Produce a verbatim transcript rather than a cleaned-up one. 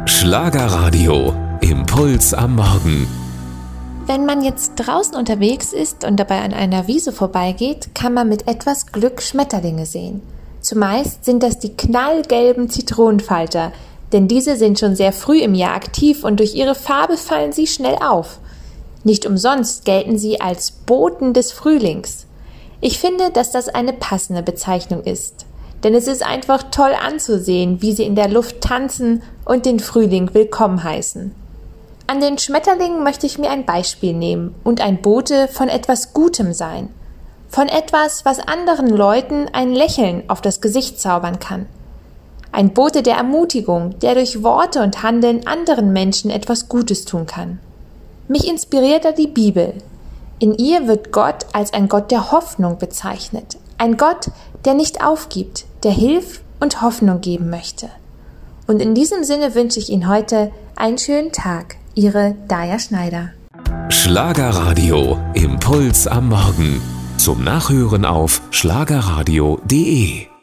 Schlagerradio, Impuls am Morgen. Wenn man jetzt draußen unterwegs ist und dabei an einer Wiese vorbeigeht, kann man mit etwas Glück Schmetterlinge sehen. Zumeist sind das die knallgelben Zitronenfalter, denn diese sind schon sehr früh im Jahr aktiv und durch ihre Farbe fallen sie schnell auf. Nicht umsonst gelten sie als Boten des Frühlings. Ich finde, dass das eine passende Bezeichnung ist, denn es ist einfach toll anzusehen, wie sie in der Luft tanzen und den Frühling willkommen heißen. An den Schmetterlingen möchte ich mir ein Beispiel nehmen und ein Bote von etwas Gutem sein. Von etwas, was anderen Leuten ein Lächeln auf das Gesicht zaubern kann. Ein Bote der Ermutigung, der durch Worte und Handeln anderen Menschen etwas Gutes tun kann. Mich inspiriert da die Bibel. In ihr wird Gott als ein Gott der Hoffnung bezeichnet. Ein Gott, der nicht aufgibt, der Hilfe und Hoffnung geben möchte. Und in diesem Sinne wünsche ich Ihnen heute einen schönen Tag. Ihre Daja Schneider. Schlagerradio, Impuls am Morgen. Zum Nachhören auf schlagerradio punkt de.